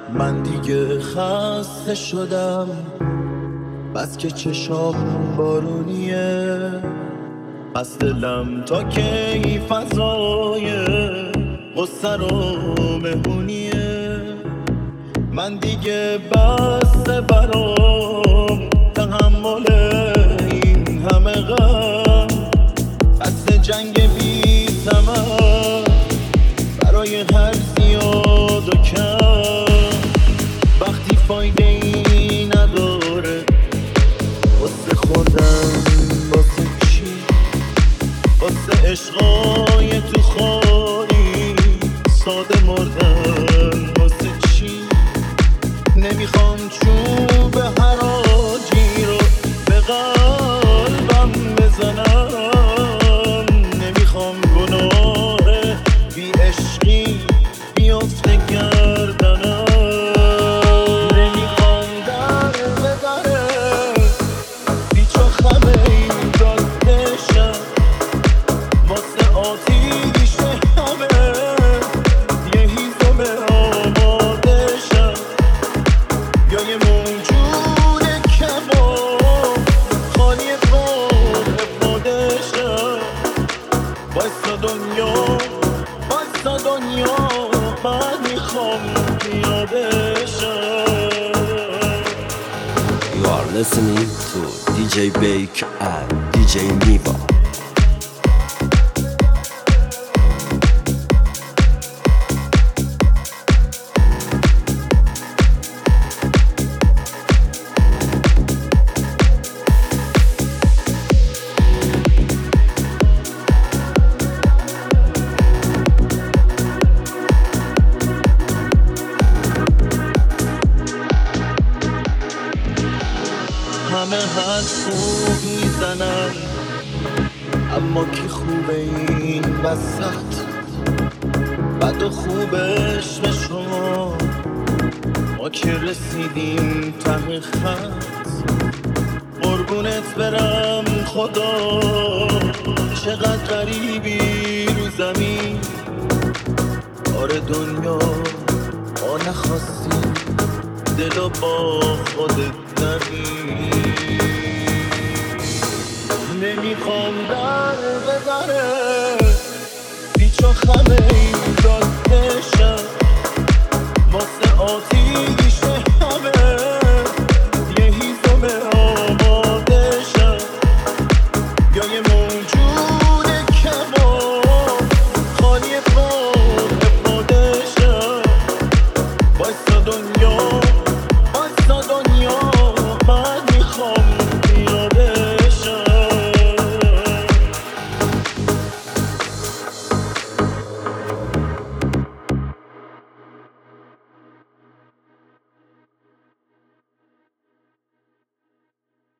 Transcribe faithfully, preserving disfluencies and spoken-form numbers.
من دیگه خسته شدم، بس که چشام بارونیه، بس دلم تا کی فضای غصه رو مهمونیه. من دیگه بس برام تحمل این همه غم، بس جنگ بی ثمر برای هر زیاد و کم. وقتی فایده ای نداره واسه خوردن، واسه چی؟ واسه عشقای تو خالی ساده مردن، واسه چی؟ نمیخوام چوب حراجی رو به قلبم بزنم، نمیخوام گناه بی عشقی بیفته گردنم، نمیخوام در به دره پیچ و خمه این دادشم، واسه آتیش همه یه هیزم آمادشم، یا یه موجود کباب خالی بار خودشم. وایسا دنیا، وایسا دنیا، من میخوام یادشم. You are listening to دی جی Bake and دی جی Niva. همه حد خوب میزنن، اما کی خوبه این وسط؟ بد و خوبش به شما، ما که رسیدیم ته خط. قربونت برم خدا، چقدر غریبی رو زمین. آره دنیا ما نخواستیم دلو با خودت نبین. نمیخوام در به دره پیچ و خمه این